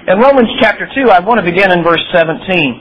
In Romans chapter 2, I want to begin in verse 17.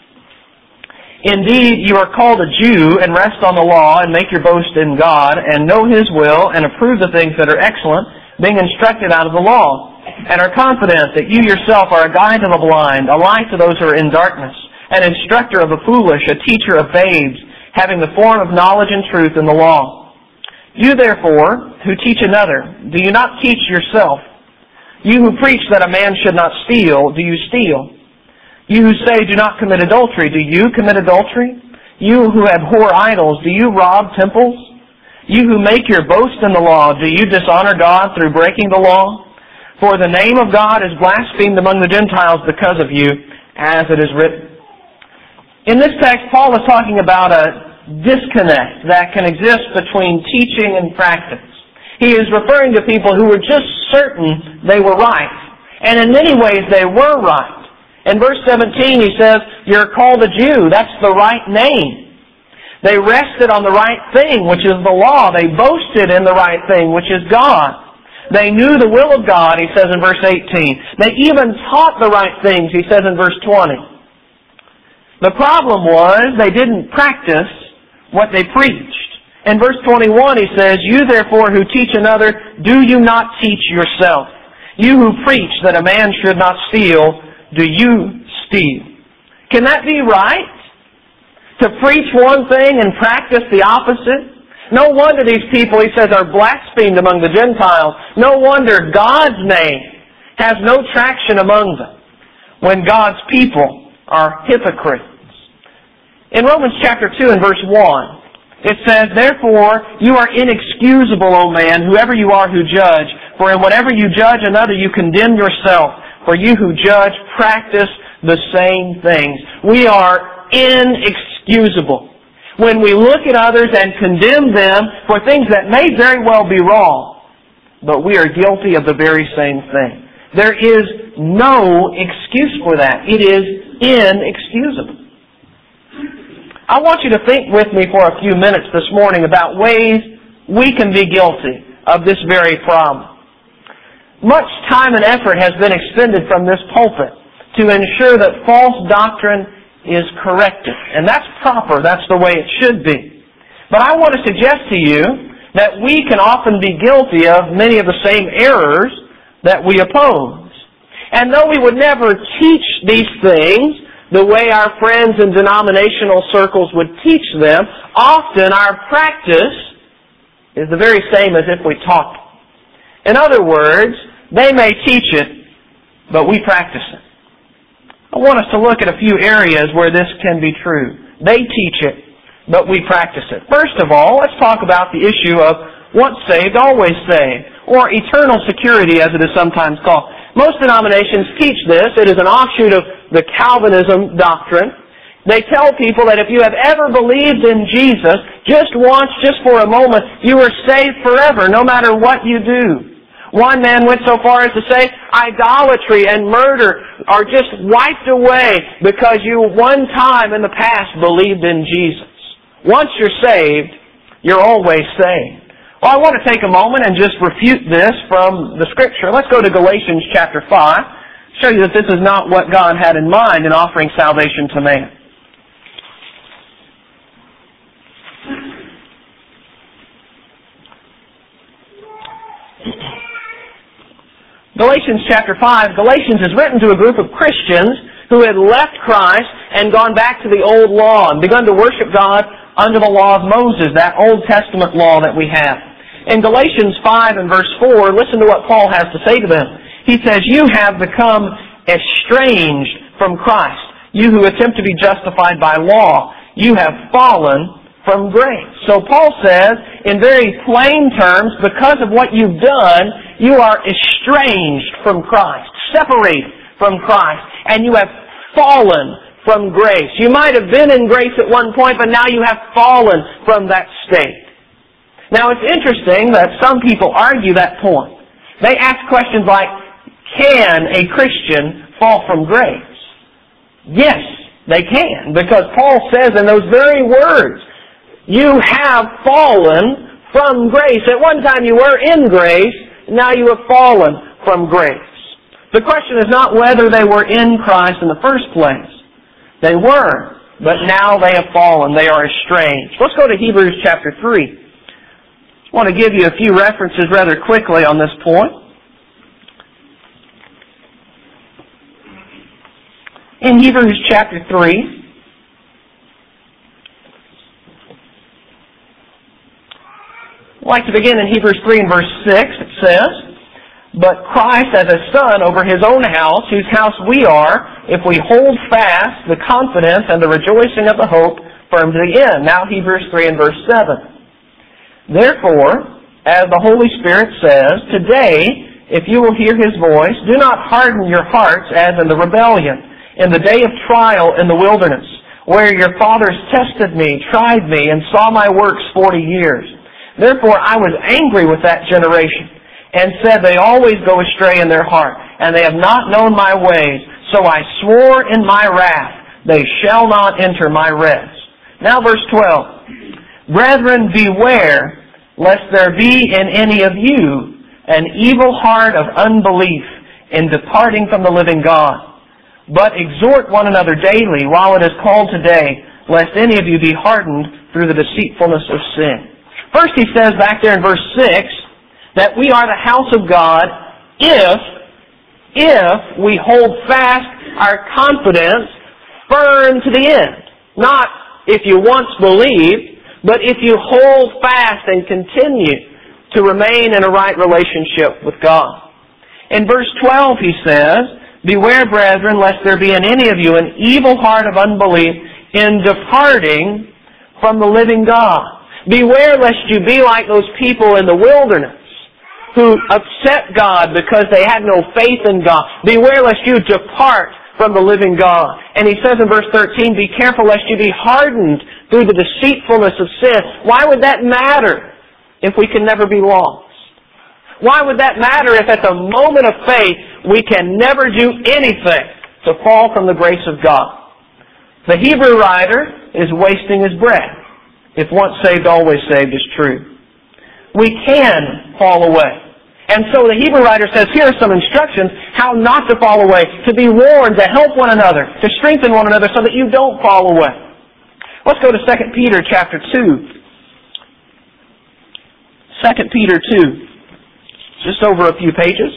Indeed, you are called a Jew and rest on the law and make your boast in God and know His will and approve the things that are excellent, being instructed out of the law, and are confident that you yourself are a guide to the blind, a light to those who are in darkness, an instructor of the foolish, a teacher of babes, having the form of knowledge and truth in the law. You therefore, who teach another, do you not teach yourself? You who preach that a man should not steal, do you steal? You who say, do not commit adultery, do you commit adultery? You who abhor idols, do you rob temples? You who make your boast in the law, do you dishonor God through breaking the law? For the name of God is blasphemed among the Gentiles because of you, as it is written. In this text, Paul is talking about a disconnect that can exist between teaching and practice. He is referring to people who were just certain they were right. And in many ways, they were right. In verse 17, he says, you're called a Jew. That's the right name. They rested on the right thing, which is the law. They boasted in the right thing, which is God. They knew the will of God, he says in verse 18. They even taught the right things, he says in verse 20. The problem was they didn't practice what they preached. In verse 21, he says, you therefore who teach another, do you not teach yourself? You who preach that a man should not steal, do you steal? Can that be right? To preach one thing and practice the opposite? No wonder these people, he says, are blasphemed among the Gentiles. No wonder God's name has no traction among them when God's people are hypocrites. In Romans chapter 2 and verse 1, it says, therefore you are inexcusable, O man, whoever you are who judge. For in whatever you judge another, you condemn yourself. For you who judge practice the same things. We are inexcusable when we look at others and condemn them for things that may very well be wrong, but we are guilty of the very same thing. There is no excuse for that. It is inexcusable. I want you to think with me for a few minutes this morning about ways we can be guilty of this very problem. Much time and effort has been expended from this pulpit to ensure that false doctrine is corrected. And that's proper. That's the way it should be. But I want to suggest to you that we can often be guilty of many of the same errors that we oppose. And though we would never teach these things the way our friends in denominational circles would teach them, often our practice is the very same as if we taught it. In other words, they may teach it, but we practice it. I want us to look at a few areas where this can be true. They teach it, but we practice it. First of all, let's talk about the issue of once saved, always saved, or eternal security as it is sometimes called. Most denominations teach this. It is an offshoot of the Calvinism doctrine. They tell people that if you have ever believed in Jesus, just once, just for a moment, you are saved forever, no matter what you do. One man went so far as to say idolatry and murder are just wiped away because you one time in the past believed in Jesus. Once you're saved, you're always saved. Well, I want to take a moment and just refute this from the Scripture. Let's go to Galatians chapter 5. Show you that this is not what God had in mind in offering salvation to man. Galatians chapter 5. Galatians is written to a group of Christians who had left Christ and gone back to the old law and begun to worship God under the law of Moses, that Old Testament law that we have. In Galatians 5 and verse 4, listen to what Paul has to say to them. He says, you have become estranged from Christ. You who attempt to be justified by law, you have fallen from grace. So Paul says, in very plain terms, because of what you've done, you are estranged from Christ, separated from Christ, and you have fallen from grace. You might have been in grace at one point, but now you have fallen from that state. Now it's interesting that some people argue that point. They ask questions like, can a Christian fall from grace? Yes, they can, because Paul says in those very words, you have fallen from grace. At one time you were in grace, now you have fallen from grace. The question is not whether they were in Christ in the first place. They were, but now they have fallen. They are estranged. Let's go to Hebrews chapter 3. I want to give you a few references rather quickly on this point. In Hebrews chapter 3, I'd like to begin in Hebrews 3 and verse 6. It says, "But Christ as a son over His own house, whose house we are, if we hold fast the confidence and the rejoicing of the hope firm to the end." Now Hebrews 3 and verse 7. "Therefore, as the Holy Spirit says, today, if you will hear His voice, do not harden your hearts as in the rebellion, in the day of trial in the wilderness, where your fathers tested me, tried me, and saw my works 40 years. Therefore I was angry with that generation, and said, they always go astray in their heart, and they have not known my ways. So I swore in my wrath, they shall not enter my rest." Now verse 12. "Brethren, beware, lest there be in any of you an evil heart of unbelief in departing from the living God. But exhort one another daily, while it is called today, lest any of you be hardened through the deceitfulness of sin." First he says back there in verse 6 that we are the house of God if we hold fast our confidence firm to the end. Not if you once believed, but if you hold fast and continue to remain in a right relationship with God. In verse 12 he says, "Beware, brethren, lest there be in any of you an evil heart of unbelief in departing from the living God." Beware lest you be like those people in the wilderness who upset God because they had no faith in God. Beware lest you depart from the living God. And he says in verse 13, "Be careful lest you be hardened through the deceitfulness of sin." Why would that matter if we can never be lost? Why would that matter if at the moment of faith we can never do anything to fall from the grace of God? The Hebrew writer is wasting his breath. If once saved, always saved is true. We can fall away. And so the Hebrew writer says, here are some instructions how not to fall away, to be warned, to help one another, to strengthen one another so that you don't fall away. Let's go to 2 Peter chapter 2. 2 Peter 2. Just over a few pages.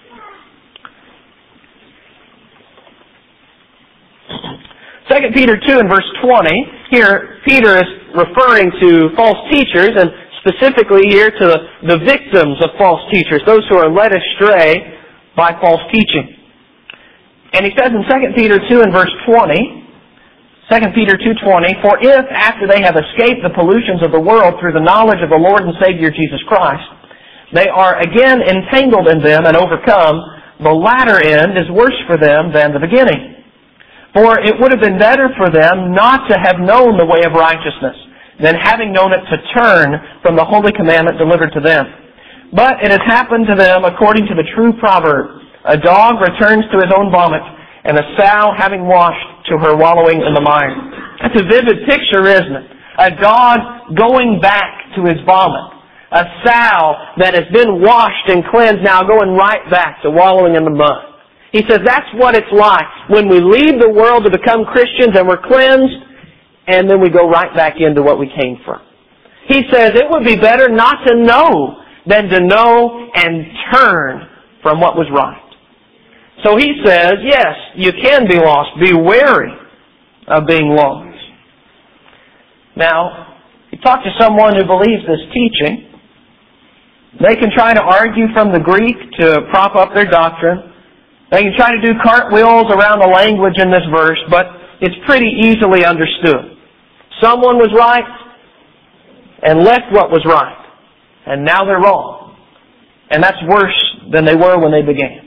2 Peter 2 and verse 20. Here, Peter is referring to false teachers, and specifically here to the victims of false teachers, those who are led astray by false teaching. And he says in 2 Peter 2 and verse 20, 2 Peter 2:20, "For if, after they have escaped the pollutions of the world through the knowledge of the Lord and Savior Jesus Christ, they are again entangled in them and overcome, the latter end is worse for them than the beginning. For it would have been better for them not to have known the way of righteousness, than having known it to turn from the holy commandment delivered to them. But it has happened to them according to the true proverb, a dog returns to his own vomit, and a sow having washed to her wallowing in the mire." That's a vivid picture, isn't it? A dog going back to his vomit. A sow that has been washed and cleansed now going right back to wallowing in the mud. He says that's what it's like when we leave the world to become Christians and we're cleansed, and then we go right back into what we came from. He says it would be better not to know than to know and turn from what was right. So he says, yes, you can be lost. Be wary of being lost. Now, you talk to someone who believes this teaching, they can try to argue from the Greek to prop up their doctrine. They can try to do cartwheels around the language in this verse, but it's pretty easily understood. Someone was right and left what was right, and now they're wrong. And that's worse than they were when they began.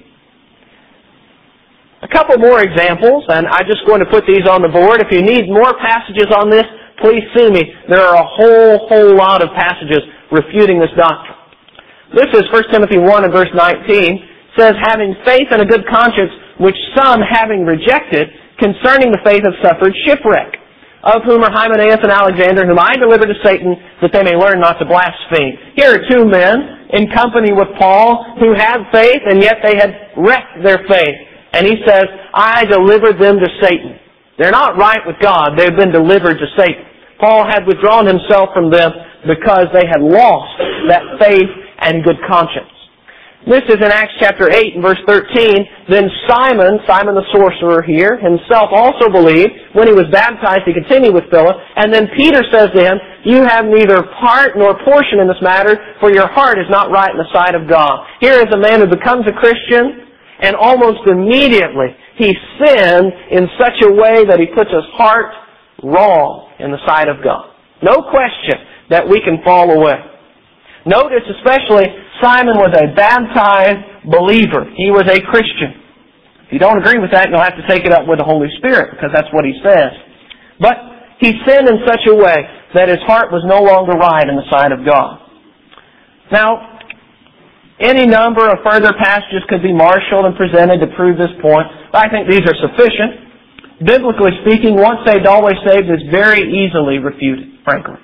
A couple more examples, and I'm just going to put these on the board. If you need more passages on this, please see me. There are a whole lot of passages refuting this doctrine. This is 1 Timothy 1 and verse 19. Says, having faith and a good conscience, which some, having rejected, concerning the faith have suffered shipwreck. of whom are Hymenaeus and Alexander, whom I delivered to Satan, that they may learn not to blaspheme. Here are two men in company with Paul who had faith, and yet they had wrecked their faith. And he says, I delivered them to Satan. They're not right with God. They've been delivered to Satan. Paul had withdrawn himself from them because they had lost that faith and good conscience. This is in Acts chapter 8 and verse 13. Then Simon the sorcerer here, himself also believed. When he was baptized, he continued with Philip. And then Peter says to him, you have neither part nor portion in this matter, for your heart is not right in the sight of God. Here is a man who becomes a Christian, and almost immediately he sinned in such a way that he puts his heart wrong in the sight of God. No question that we can fall away. Notice especially, Simon was a baptized believer. He was a Christian. If you don't agree with that, you'll have to take it up with the Holy Spirit, because that's what he says. But he sinned in such a way that his heart was no longer right in the sight of God. Now, any number of further passages could be marshaled and presented to prove this point. I think these are sufficient. Biblically speaking, once saved, always saved is very easily refuted, frankly.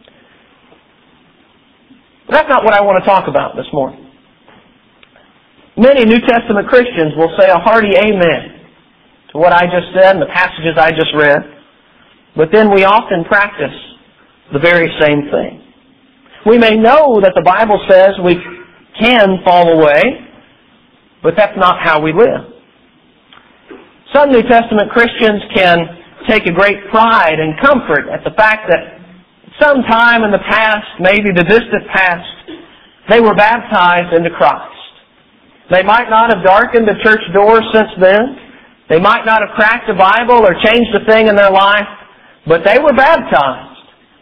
But that's not what I want to talk about this morning. Many New Testament Christians will say a hearty amen to what I just said and the passages I just read, but then we often practice the very same thing. We may know that the Bible says we can fall away, but that's not how we live. Some New Testament Christians can take a great pride and comfort at the fact that sometime in the past, maybe the distant past, they were baptized into Christ. They might not have darkened the church doors since then. They might not have cracked the Bible or changed a thing in their life, but they were baptized.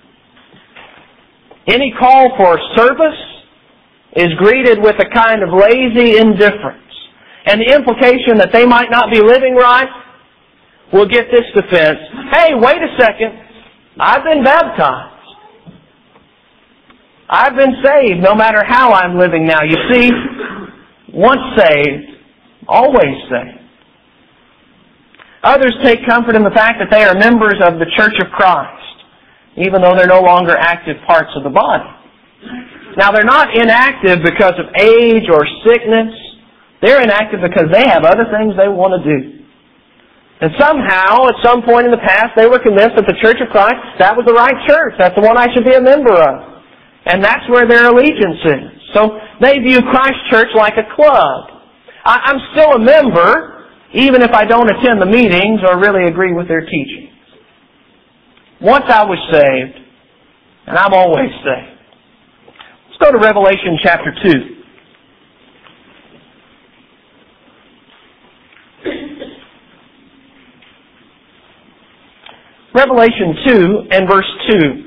Any call for service is greeted with a kind of lazy indifference. And the implication that they might not be living right will get this defense, hey, wait a second, I've been baptized. I've been saved no matter how I'm living now. You see, once saved, always saved. Others take comfort in the fact that they are members of the Church of Christ, even though they're no longer active parts of the body. Now, they're not inactive because of age or sickness. They're inactive because they have other things they want to do. And somehow, at some point in the past, they were convinced that the Church of Christ, that was the right church. That's the one I should be a member of. And that's where their allegiance is. So they view Christ Church like a club. I'm still a member, even if I don't attend the meetings or really agree with their teachings. Once I was saved, and I'm always saved. Let's go to Revelation chapter 2. Revelation 2 and verse 2.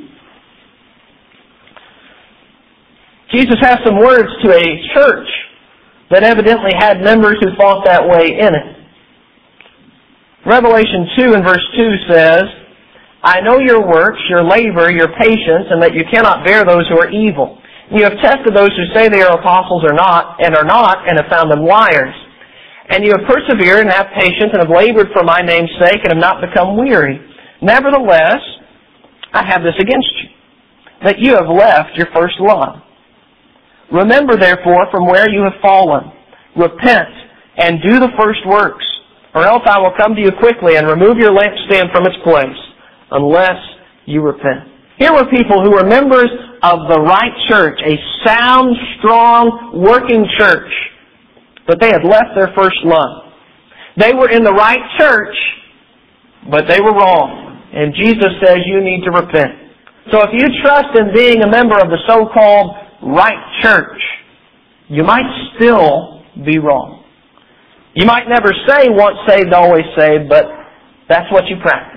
Jesus has some words to a church that evidently had members who thought that way in it. Revelation 2 and verse 2 says, I know your works, your labor, your patience, and that you cannot bear those who are evil. You have tested those who say they are apostles or not, and have found them liars. And you have persevered and have patience and have labored for my name's sake and have not become weary. Nevertheless, I have this against you, that you have left your first love. Remember, therefore, from where you have fallen. Repent and do the first works, or else I will come to you quickly and remove your lampstand from its place, unless you repent. Here were people who were members of the right church, a sound, strong, working church, but they had left their first love. They were in the right church, but they were wrong. And Jesus says you need to repent. So if you trust in being a member of the so-called right church, you might still be wrong. You might never say once saved, always saved, but that's what you practice.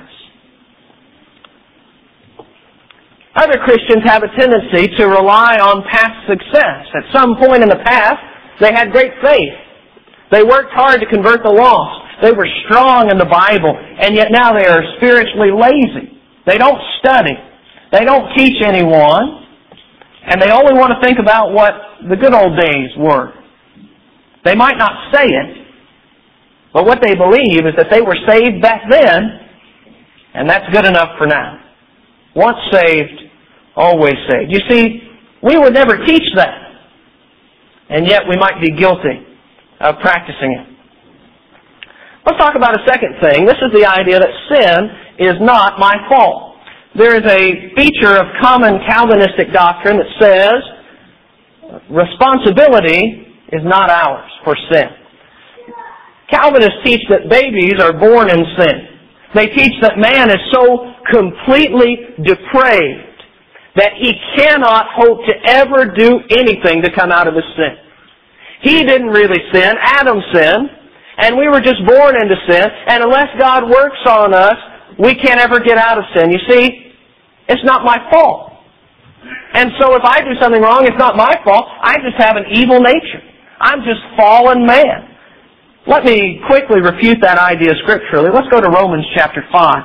Other Christians have a tendency to rely on past success. At some point in the past, they had great faith. They worked hard to convert the lost. They were strong in the Bible, and yet now they are spiritually lazy. They don't study. They don't teach anyone. And they only want to think about what the good old days were. They might not say it, but what they believe is that they were saved back then, And that's good enough for now. Once saved, always saved. You see, we would never teach that. And yet we might be guilty of practicing it. Let's talk about a second thing. This is the idea that sin is not my fault. There is a feature of common Calvinistic doctrine that says responsibility is not ours for sin. Calvinists teach that babies are born in sin. They teach that man is so completely depraved that he cannot hope to ever do anything to come out of his sin. He didn't really sin. Adam sinned. And we were just born into sin. And unless God works on us, we can't ever get out of sin. You see, it's not my fault. And so if I do something wrong, it's not my fault. I just have an evil nature. I'm just fallen man. Let me quickly refute that idea scripturally. Let's go to Romans chapter 5.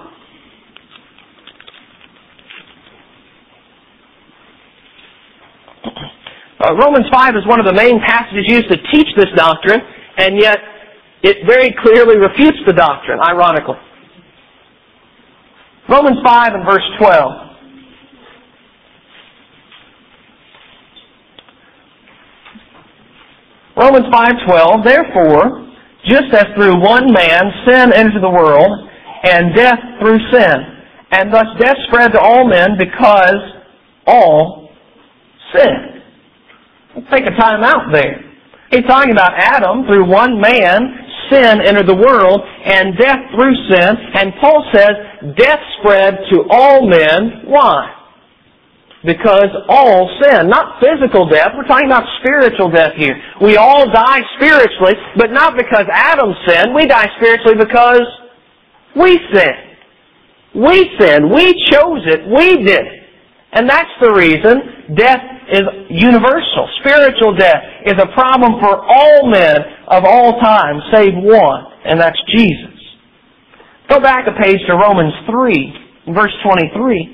Romans 5 is one of the main passages used to teach this doctrine, and yet it very clearly refutes the doctrine, ironically. Romans 5 and verse 12. Romans 5:12, therefore, just as through one man sin entered the world, and death through sin, and thus death spread to all men because all sinned. Let's take a time out there. He's talking about Adam. Through one man, sin entered the world, and death through sin. And Paul says, death spread to all men. Why? Because all sin. Not physical death. We're talking about spiritual death here. We all die spiritually, but not because Adam sinned. We die spiritually because we sinned. We sinned. We chose it. We did it. And that's the reason death is universal. Spiritual death is a problem for all men of all time, save one, and that's Jesus. Go back a page to Romans 3, verse 23.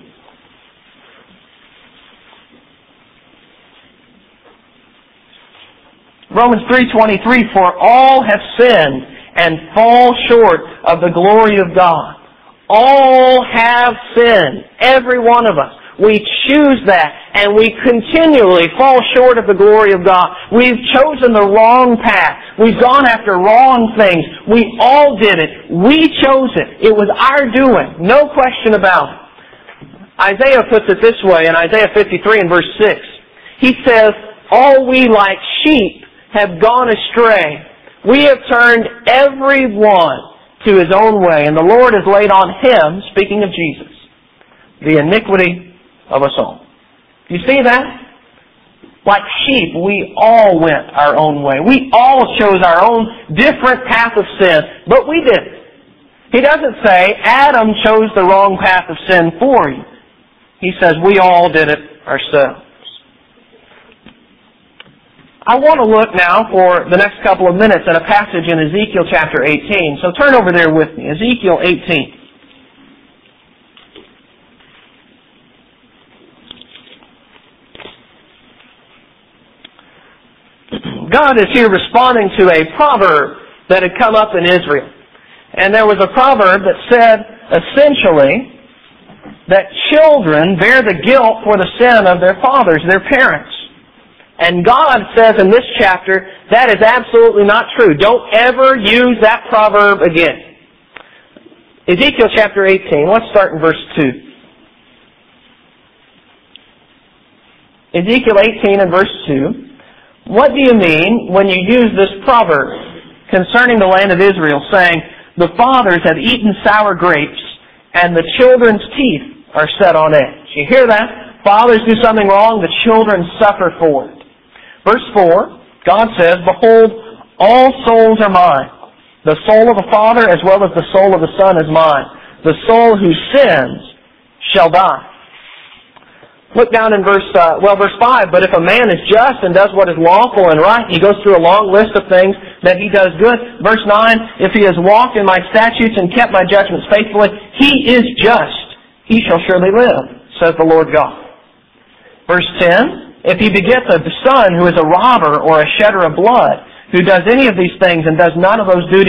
Romans 3:23, for all have sinned and fall short of the glory of God. All have sinned, every one of us. We choose that, and we continually fall short of the glory of God. We've chosen the wrong path. We've gone after wrong things. We all did it. We chose it. It was our doing. No question about it. Isaiah puts it this way in Isaiah 53 and verse 6. He says, all we like sheep have gone astray. We have turned every one to his own way, and the Lord has laid on him, speaking of Jesus, the iniquity of us all. You see that? Like sheep, we all went our own way. We all chose our own different path of sin, but we did it. He doesn't say, Adam chose the wrong path of sin for you. He says, we all did it ourselves. I want to look now for the next couple of minutes at a passage in Ezekiel chapter 18. So turn over there with me. Ezekiel 18. God is here responding to a proverb that had come up in Israel. And there was a proverb that said, essentially, that children bear the guilt for the sin of their fathers, their parents. And God says in this chapter, that is absolutely not true. Don't ever use that proverb again. Ezekiel chapter 18, let's start in verse 2. Ezekiel 18 and verse 2. What do you mean when you use this proverb concerning the land of Israel, saying, the fathers have eaten sour grapes, and the children's teeth are set on edge? You hear that? Fathers do something wrong, the children suffer for it. Verse 4, God says, behold, all souls are mine. The soul of the father as well as the soul of the son is mine. The soul who sins shall die. Look down in verse 5. But if a man is just and does what is lawful and right, he goes through a long list of things that he does good. Verse 9, if he has walked in my statutes and kept my judgments faithfully, he is just. He shall surely live, says the Lord God. Verse 10, if he begets a son who is a robber or a shedder of blood, who does any of these things and does none of those duties,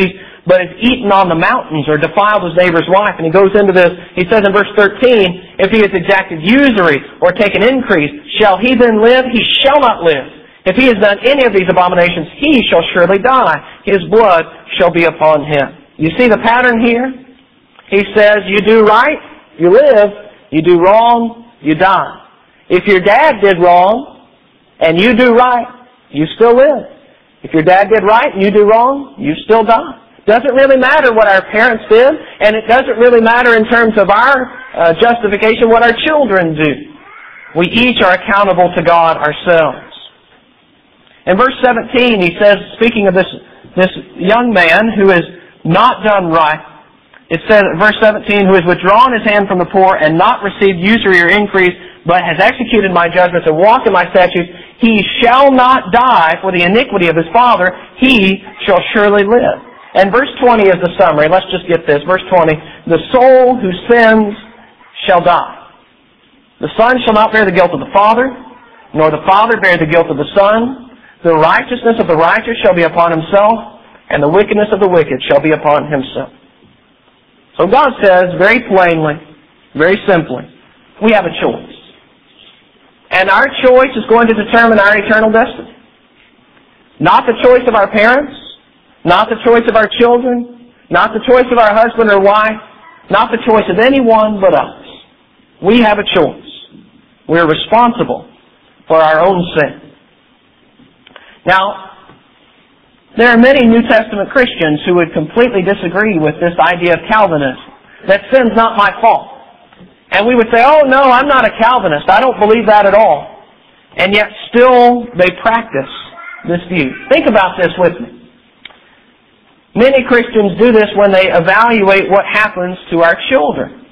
but has eaten on the mountains or defiled his neighbor's wife. And he goes into this, he says in verse 13, if he has exacted usury or taken increase, shall he then live? He shall not live. If he has done any of these abominations, he shall surely die. His blood shall be upon him. You see the pattern here? He says, you do right, you live. You do wrong, you die. If your dad did wrong and you do right, you still live. If your dad did right and you do wrong, you still die. Doesn't really matter what our parents did, and it doesn't really matter in terms of our justification what our children do. We each are accountable to God ourselves. In verse 17, he says, speaking of this young man who has not done right, it says, verse 17, who has withdrawn his hand from the poor and not received usury or increase, but has executed my judgments and walked in my statutes, he shall not die for the iniquity of his father, he shall surely live. And verse 20 is the summary. Let's just get this. Verse 20, the soul who sins shall die. The son shall not bear the guilt of the father, nor the father bear the guilt of the son. The righteousness of the righteous shall be upon himself, and the wickedness of the wicked shall be upon himself. So God says very plainly, very simply, we have a choice. And our choice is going to determine our eternal destiny. Not the choice of our parents, not the choice of our children, not the choice of our husband or wife, not the choice of anyone but us. We have a choice. We're responsible for our own sin. Now, there are many New Testament Christians who would completely disagree with this idea of Calvinism, that sin's not my fault. And we would say, oh no, I'm not a Calvinist. I don't believe that at all. And yet still they practice this view. Think about this with me. Many Christians do this when they evaluate what happens to our children.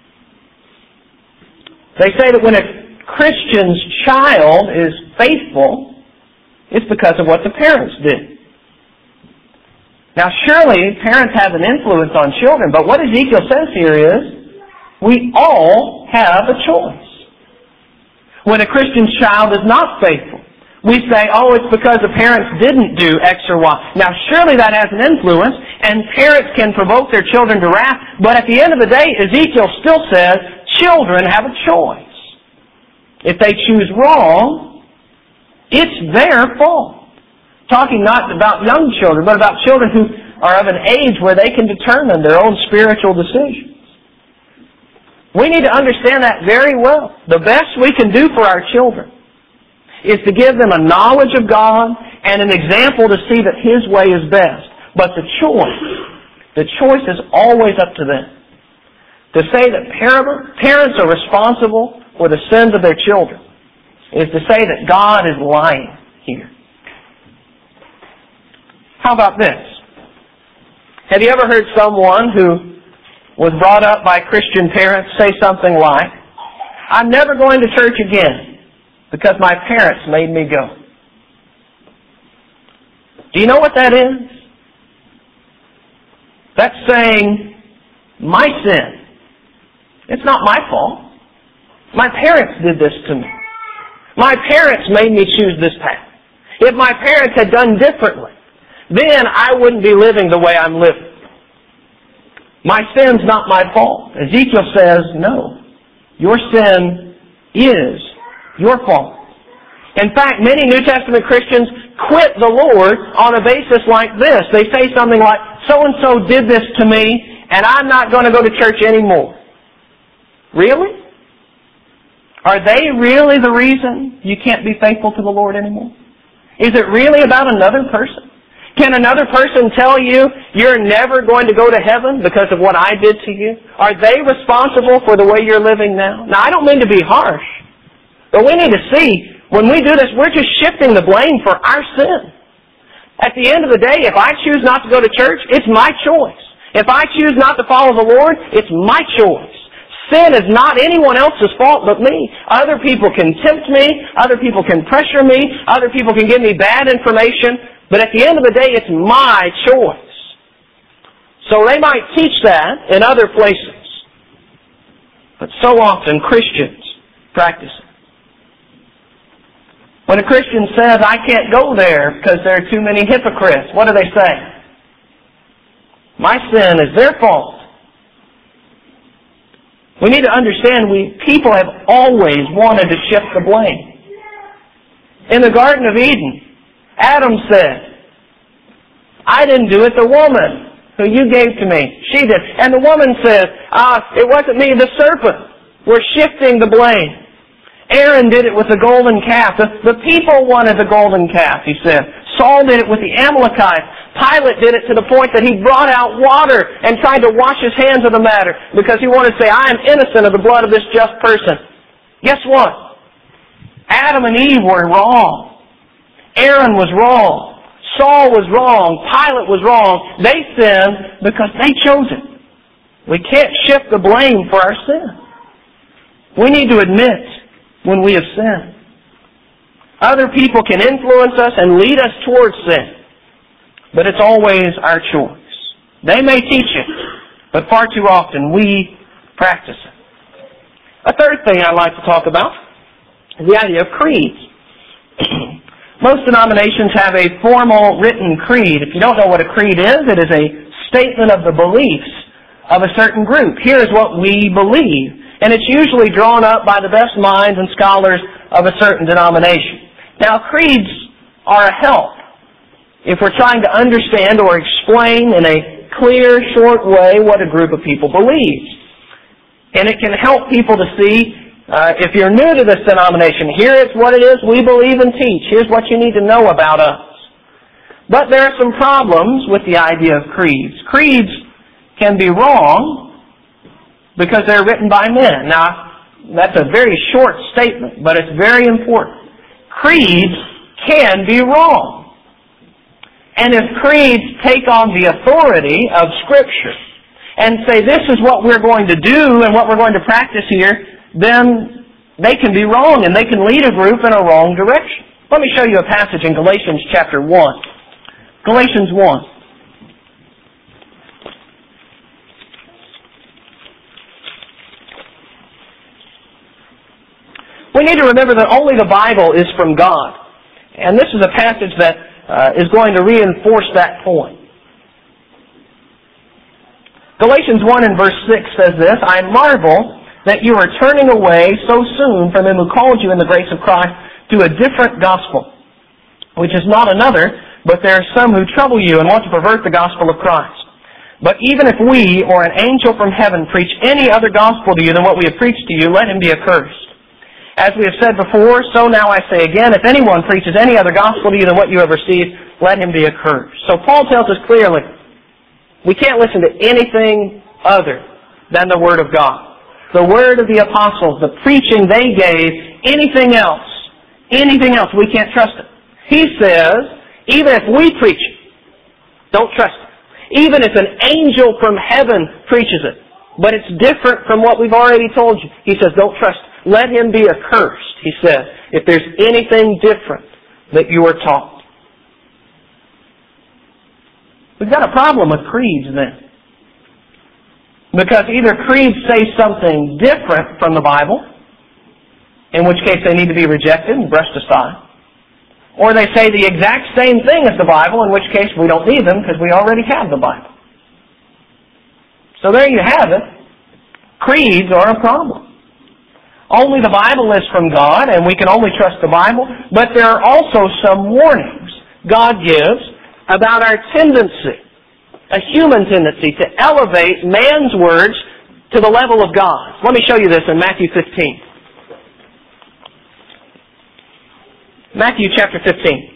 They say that when a Christian's child is faithful, it's because of what the parents did. Now surely parents have an influence on children, but what Ezekiel says here is, we all have a choice. When a Christian's child is not faithful, we say, oh, it's because the parents didn't do X or Y. Now surely that has an influence, and parents can provoke their children to wrath, but at the end of the day, Ezekiel still says, children have a choice. If they choose wrong, it's their fault. Talking not about young children, but about children who are of an age where they can determine their own spiritual decisions. We need to understand that very well. The best we can do for our children is to give them a knowledge of God and an example to see that His way is best. But the choice is always up to them. To say that parents are responsible for the sins of their children is to say that God is lying here. How about this? Have you ever heard someone who was brought up by Christian parents say something like, I'm never going to church again because my parents made me go? Do you know what that is? That's saying, my sin. It's not my fault. My parents did this to me. My parents made me choose this path. If my parents had done differently, then I wouldn't be living the way I'm living. My sin's not my fault. Ezekiel says, no. Your sin is your fault. In fact, many New Testament Christians quit the Lord on a basis like this. They say something like, so-and-so did this to me, and I'm not going to go to church anymore. Really? Are they really the reason you can't be faithful to the Lord anymore? Is it really about another person? Can another person tell you you're never going to go to heaven because of what I did to you? Are they responsible for the way you're living now? Now, I don't mean to be harsh, but we need to see, when we do this, we're just shifting the blame for our sin. At the end of the day, if I choose not to go to church, it's my choice. If I choose not to follow the Lord, it's my choice. Sin is not anyone else's fault but me. Other people can tempt me. Other people can pressure me. Other people can give me bad information. But at the end of the day, it's my choice. So they might teach that in other places. But so often Christians practice it. When a Christian says, I can't go there because there are too many hypocrites, what do they say? My sin is their fault. We need to understand people have always wanted to shift the blame. In the Garden of Eden, Adam said, I didn't do it, the woman who you gave to me, she did. And the woman says, it wasn't me, the serpent. We're shifting the blame. Aaron did it with the golden calf. The people wanted the golden calf, he said. Saul did it with the Amalekites. Pilate did it to the point that he brought out water and tried to wash his hands of the matter because he wanted to say, I am innocent of the blood of this just person. Guess what? Adam and Eve were wrong. Aaron was wrong. Saul was wrong. Pilate was wrong. They sinned because they chose it. We can't shift the blame for our sin. We need to admit when we have sinned. Other people can influence us and lead us towards sin, but it's always our choice. They may teach it, but far too often we practice it. A third thing I'd like to talk about is the idea of creeds. Most denominations have a formal written creed. If you don't know what a creed is, it is a statement of the beliefs of a certain group. Here is what we believe. And it's usually drawn up by the best minds and scholars of a certain denomination. Now, creeds are a help if we're trying to understand or explain in a clear, short way what a group of people believes. And it can help people to see, if you're new to this denomination, here is what it is we believe and teach. Here's what you need to know about us. But there are some problems with the idea of creeds. Creeds can be wrong because they're written by men. Now, that's a very short statement, but it's very important. Creeds can be wrong. And if creeds take on the authority of Scripture and say this is what we're going to do and what we're going to practice here, then they can be wrong and they can lead a group in a wrong direction. Let me show you a passage in Galatians chapter 1. Galatians 1. We need to remember that only the Bible is from God. And this is a passage that is going to reinforce that point. Galatians 1 and verse 6 says this, I marvel that you are turning away so soon from him who called you in the grace of Christ to a different gospel, which is not another, but there are some who trouble you and want to pervert the gospel of Christ. But even if we or an angel from heaven preach any other gospel to you than what we have preached to you, let him be accursed. As we have said before, so now I say again, if anyone preaches any other gospel to you than what you have received, let him be accursed. So Paul tells us clearly, we can't listen to anything other than the Word of God. The Word of the apostles, the preaching they gave, anything else, we can't trust it. He says, even if we preach it, don't trust it. Even if an angel from heaven preaches it, but it's different from what we've already told you, he says, don't trust it. Let him be accursed, he says, if there's anything different that you are taught. We've got a problem with creeds then. Because either creeds say something different from the Bible, in which case they need to be rejected and brushed aside, or they say the exact same thing as the Bible, in which case we don't need them because we already have the Bible. So there you have it. Creeds are a problem. Only the Bible is from God, and we can only trust the Bible, but there are also some warnings God gives about our tendency, a human tendency, to elevate man's words to the level of God. Let me show you this in Matthew 15. Matthew chapter 15.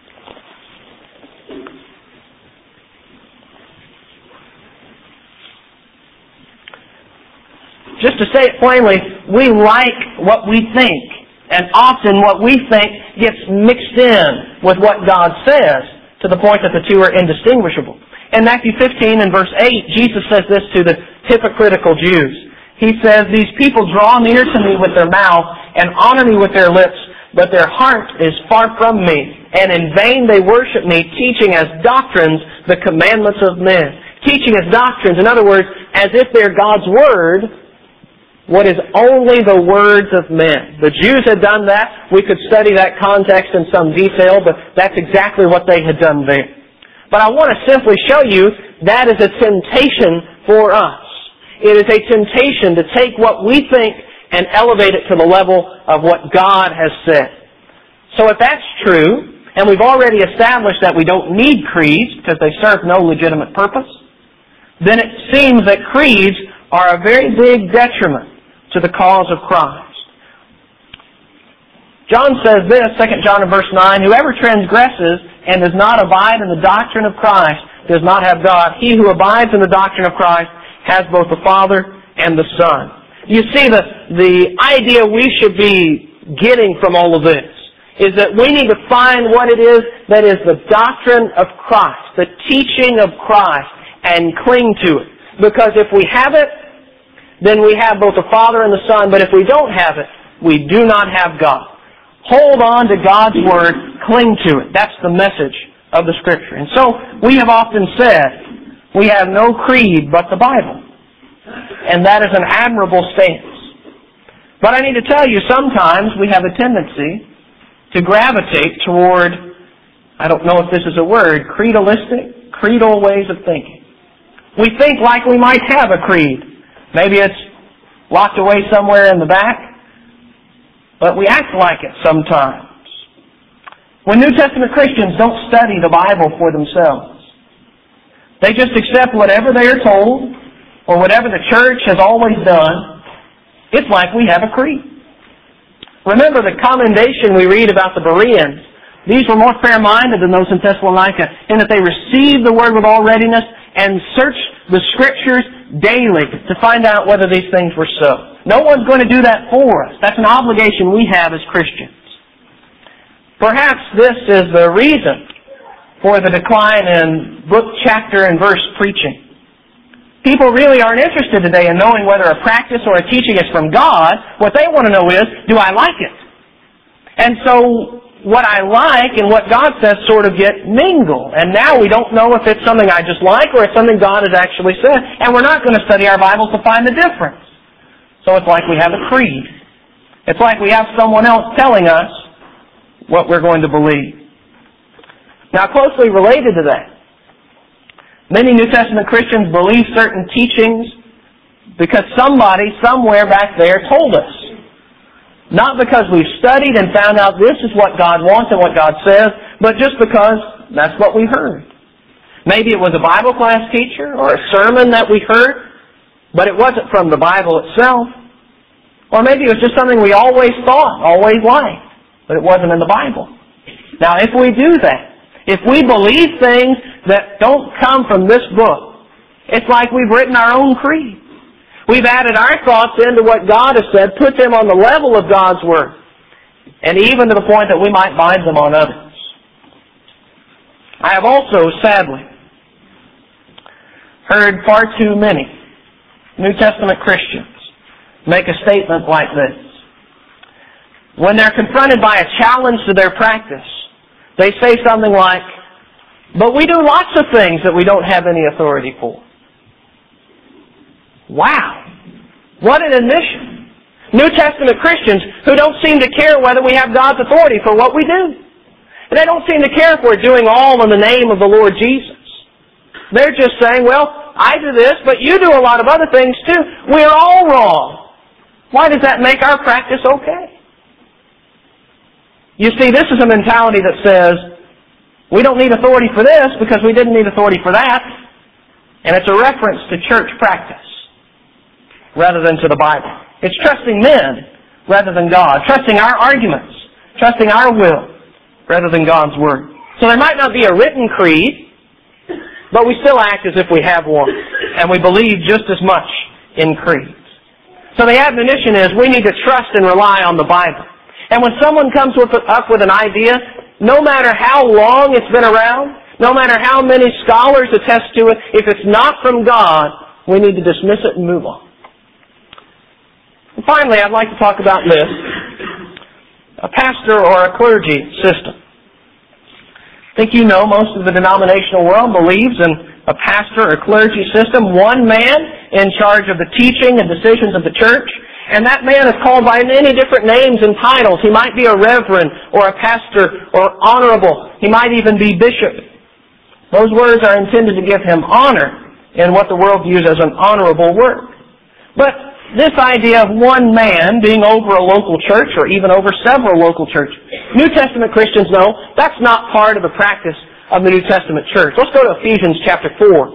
Just to say it plainly, we like what we think. And often what we think gets mixed in with what God says to the point that the two are indistinguishable. In Matthew 15 and verse 8, Jesus says this to the hypocritical Jews. He says, these people draw near to me with their mouth and honor me with their lips, but their heart is far from me. And in vain they worship me, teaching as doctrines the commandments of men. Teaching as doctrines, in other words, as if they're God's Word, what is only the words of men. The Jews had done that. We could study that context in some detail, but that's exactly what they had done there. But I want to simply show you that is a temptation for us. It is a temptation to take what we think and elevate it to the level of what God has said. So if that's true, and we've already established that we don't need creeds because they serve no legitimate purpose, then it seems that creeds are a very big detriment to the cause of Christ. John says this, 2 John verse 9, "Whoever transgresses and does not abide in the doctrine of Christ does not have God. He who abides in the doctrine of Christ has both the Father and the Son." You see, the idea we should be getting from all of this is that we need to find what it is that is the doctrine of Christ, the teaching of Christ, and cling to it. Because if we have it, then we have both the Father and the Son. But if we don't have it, we do not have God. Hold on to God's Word, cling to it. That's the message of the Scripture. And so we have often said, we have no creed but the Bible. And that is an admirable stance. But I need to tell you, sometimes we have a tendency to gravitate toward, I don't know if this is a word, creedal ways of thinking. We think like we might have a creed. Maybe it's locked away somewhere in the back, but we act like it sometimes. When New Testament Christians don't study the Bible for themselves, they just accept whatever they are told, or whatever the church has always done. It's like we have a creed. Remember the commendation we read about the Bereans. These were more fair-minded than those in Thessalonica, in that they received the Word with all readiness and searched the Scriptures daily to find out whether these things were so. No one's going to do that for us. That's an obligation we have as Christians. Perhaps this is the reason for the decline in book, chapter, and verse preaching. People really aren't interested today in knowing whether a practice or a teaching is from God. What they want to know is, do I like it? And so what I like and what God says sort of get mingled. And now we don't know if it's something I just like or it's something God has actually said. And we're not going to study our Bibles to find the difference. So it's like we have a creed. It's like we have someone else telling us what we're going to believe. Now, closely related to that, many New Testament Christians believe certain teachings because somebody somewhere back there told us. Not because we've studied and found out this is what God wants and what God says, but just because that's what we heard. Maybe it was a Bible class teacher or a sermon that we heard, but it wasn't from the Bible itself. Or maybe it was just something we always thought, always liked, but it wasn't in the Bible. Now, if we do that, if we believe things that don't come from this book, it's like we've written our own creed. We've added our thoughts into what God has said, put them on the level of God's Word, and even to the point that we might bind them on others. I have also, sadly, heard far too many New Testament Christians make a statement like this. When they're confronted by a challenge to their practice, they say something like, "But we do lots of things that we don't have any authority for." Wow! What an admission. New Testament Christians who don't seem to care whether we have God's authority for what we do. And they don't seem to care if we're doing all in the name of the Lord Jesus. They're just saying, well, I do this, but you do a lot of other things too. We're all wrong. Why does that make our practice okay? You see, this is a mentality that says, we don't need authority for this because we didn't need authority for that. And it's a reference to church practice rather than to the Bible. It's trusting men rather than God. Trusting our arguments. Trusting our will rather than God's Word. So there might not be a written creed, but we still act as if we have one. And we believe just as much in creeds. So the admonition is we need to trust and rely on the Bible. And when someone comes up with an idea, no matter how long it's been around, no matter how many scholars attest to it, if it's not from God, we need to dismiss it and move on. And finally, I'd like to talk about this, a pastor or a clergy system. I think you know most of the denominational world believes in a pastor or clergy system, one man in charge of the teaching and decisions of the church, and that man is called by many different names and titles. He might be a reverend or a pastor or honorable. He might even be bishop. Those words are intended to give him honor in what the world views as an honorable work. But this idea of one man being over a local church or even over several local churches, New Testament Christians know that's not part of the practice of the New Testament church. Let's go to Ephesians chapter 4.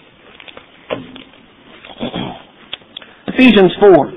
Ephesians 4.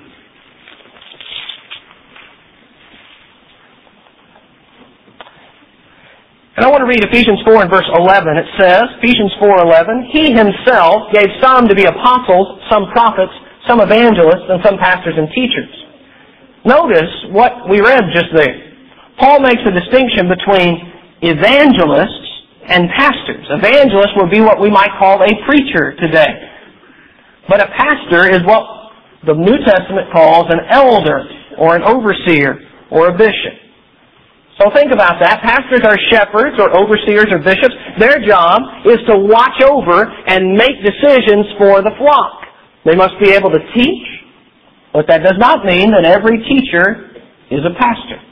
And I want to read Ephesians 4 and verse 11. It says, Ephesians 4:11, He Himself gave some to be apostles, some prophets, some evangelists, and some pastors and teachers. Notice what we read just there. Paul makes a distinction between evangelists and pastors. Evangelists would be what we might call a preacher today. But a pastor is what the New Testament calls an elder or an overseer or a bishop. So think about that. Pastors are shepherds or overseers or bishops. Their job is to watch over and make decisions for the flock. They must be able to teach, but that does not mean that every teacher is a pastor.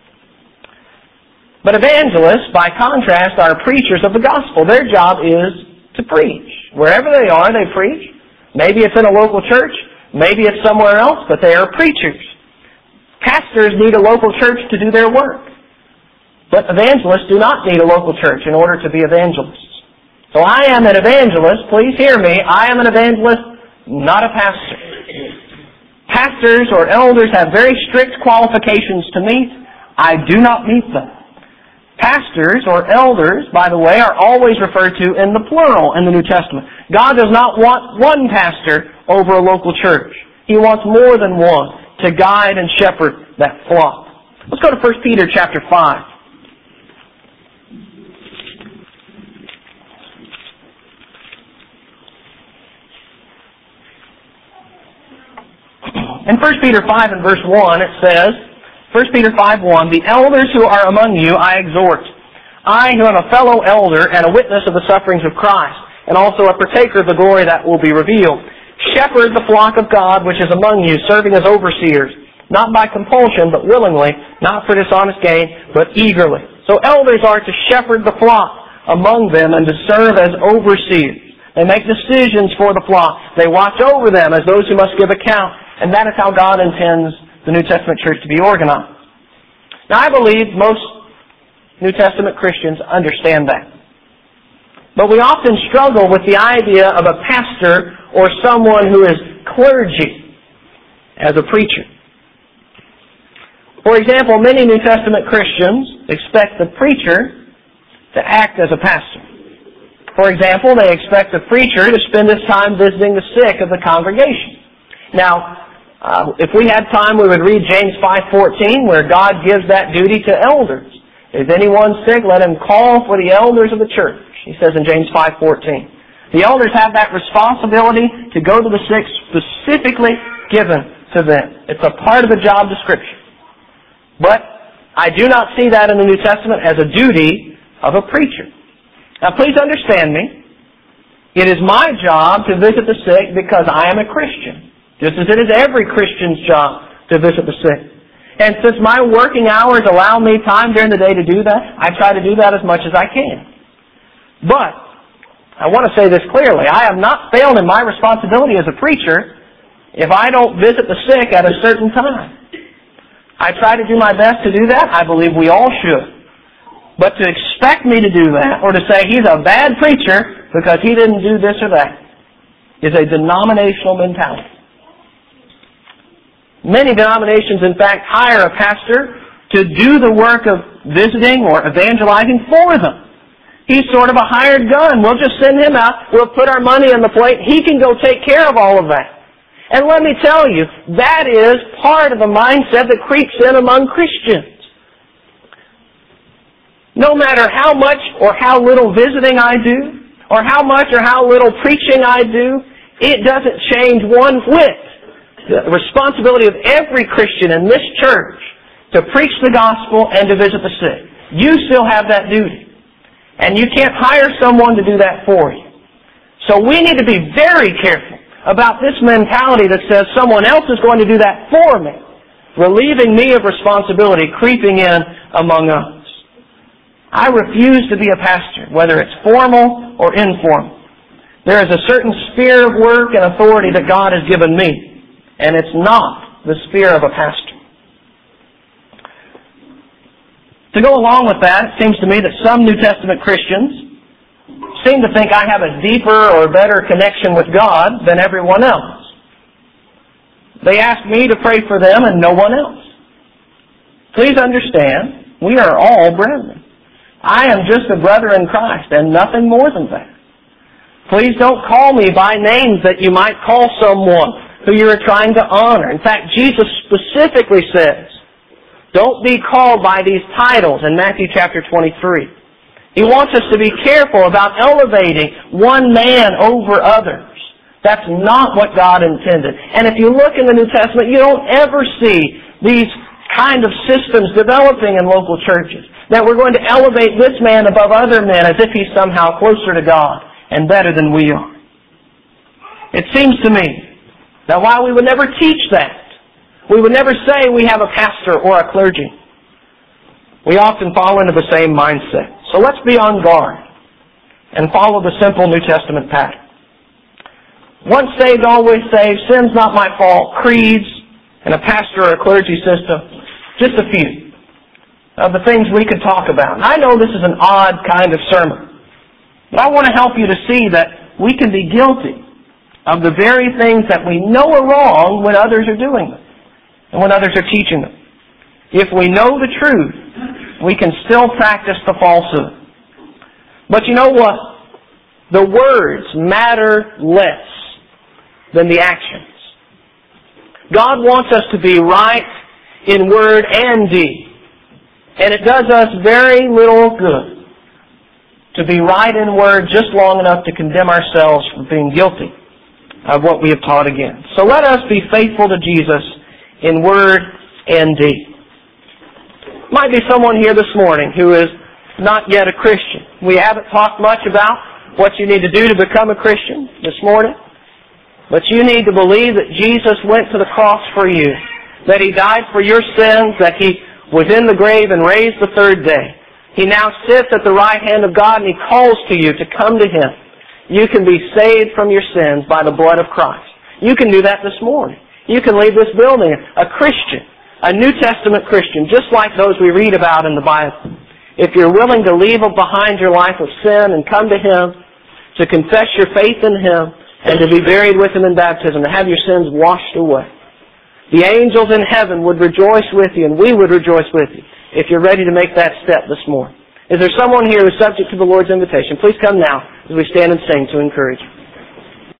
But evangelists, by contrast, are preachers of the gospel. Their job is to preach. Wherever they are, they preach. Maybe it's in a local church, maybe it's somewhere else, but they are preachers. Pastors need a local church to do their work. But evangelists do not need a local church in order to be evangelists. So I am an evangelist. Please hear me. I am an evangelist, not a pastor. Pastors or elders have very strict qualifications to meet. I do not meet them. Pastors or elders, by the way, are always referred to in the plural in the New Testament. God does not want one pastor over a local church. He wants more than one to guide and shepherd that flock. Let's go to 1 Peter chapter 5. In 1 Peter 5 and verse 1 it says, 1 Peter 5:1, The elders who are among you I exhort, I who am a fellow elder and a witness of the sufferings of Christ, and also a partaker of the glory that will be revealed. Shepherd the flock of God which is among you, serving as overseers, not by compulsion, but willingly, not for dishonest gain, but eagerly. So elders are to shepherd the flock among them and to serve as overseers. They make decisions for the flock. They watch over them as those who must give account. And that is how God intends the New Testament church to be organized. Now, I believe most New Testament Christians understand that. But we often struggle with the idea of a pastor or someone who is clergy as a preacher. For example, many New Testament Christians expect the preacher to act as a pastor. For example, they expect the preacher to spend his time visiting the sick of the congregation. Now, if we had time, we would read James 5:14, where God gives that duty to elders. If anyone's sick, let him call for the elders of the church, he says in James 5:14. The elders have that responsibility to go to the sick specifically given to them. It's a part of the job description. But I do not see that in the New Testament as a duty of a preacher. Now please understand me. It is my job to visit the sick because I am a Christian, just as it is every Christian's job to visit the sick. And since my working hours allow me time during the day to do that, I try to do that as much as I can. But I want to say this clearly. I have not failed in my responsibility as a preacher if I don't visit the sick at a certain time. I try to do my best to do that. I believe we all should. But to expect me to do that, or to say he's a bad preacher because he didn't do this or that, is a denominational mentality. Many denominations, in fact, hire a pastor to do the work of visiting or evangelizing for them. He's sort of a hired gun. We'll just send him out. We'll put our money on the plate. He can go take care of all of that. And let me tell you, that is part of the mindset that creeps in among Christians. No matter how much or how little visiting I do, or how much or how little preaching I do, it doesn't change one whit the responsibility of every Christian in this church to preach the gospel and to visit the sick. You still have that duty. And you can't hire someone to do that for you. So we need to be very careful about this mentality that says someone else is going to do that for me, relieving me of responsibility, creeping in among us. I refuse to be a pastor, whether it's formal or informal. There is a certain sphere of work and authority that God has given me, and it's not the sphere of a pastor. To go along with that, it seems to me that some New Testament Christians seem to think I have a deeper or better connection with God than everyone else. They ask me to pray for them and no one else. Please understand, we are all brethren. I am just a brother in Christ and nothing more than that. Please don't call me by names that you might call someone who you are trying to honor. In fact, Jesus specifically says, don't be called by these titles in Matthew chapter 23. He wants us to be careful about elevating one man over others. That's not what God intended. And if you look in the New Testament, you don't ever see these kind of systems developing in local churches, that we're going to elevate this man above other men as if he's somehow closer to God and better than we are. It seems to me that while we would never teach that, we would never say we have a pastor or a clergy, we often fall into the same mindset. So let's be on guard and follow the simple New Testament pattern. Once saved, always saved, sin's not my fault, creeds, and a pastor or a clergy system, just a few of the things we could talk about. And I know this is an odd kind of sermon, but I want to help you to see that we can be guilty of the very things that we know are wrong when others are doing them and when others are teaching them. If we know the truth, we can still practice the falsehood. But you know what? The words matter less than the actions. God wants us to be right in word and deed. And it does us very little good to be right in word just long enough to condemn ourselves for being guilty of what we have taught again. So let us be faithful to Jesus in word and deed. Might be someone here this morning who is not yet a Christian. We haven't talked much about what you need to do to become a Christian this morning. But you need to believe that Jesus went to the cross for you, that He died for your sins, that He was in the grave and raised the third day. He now sits at the right hand of God and He calls to you to come to Him. You can be saved from your sins by the blood of Christ. You can do that this morning. You can leave this building a Christian, a New Testament Christian, just like those we read about in the Bible. If you're willing to leave behind your life of sin and come to Him, to confess your faith in Him, and to be buried with Him in baptism, to have your sins washed away, the angels in heaven would rejoice with you, and we would rejoice with you if you're ready to make that step this morning. Is there someone here who's subject to the Lord's invitation? Please come now as we stand and sing to encourage you.